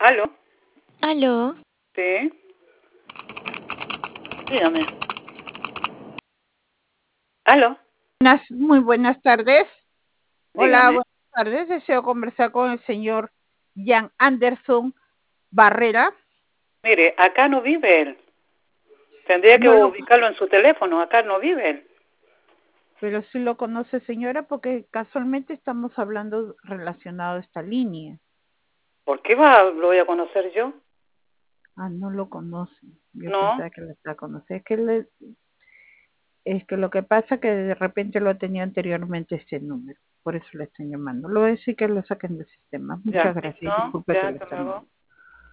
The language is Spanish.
¿Aló? Aló, Sí, dígame. ¿Aló? Muy buenas tardes. Hola, Dígame. buenas tardes. Deseo conversar con el señor Jan Anderson Barrera. Mire, acá no vive él. Tendría que No lo, ubicarlo en su teléfono. Acá no vive él. pero sí lo conoce, señora, porque casualmente estamos hablando relacionado a esta línea. ¿Por qué lo voy a conocer yo? Ah, no lo conoce. Yo No. pensaba que lo conocía. Es que lo que pasa es que de repente lo tenía anteriormente este número. Por eso le estoy llamando. Lo voy a decir que lo saquen del sistema. Ya, Muchas gracias. listo. Disculpe Ya, que le hasta esté luego. llamando.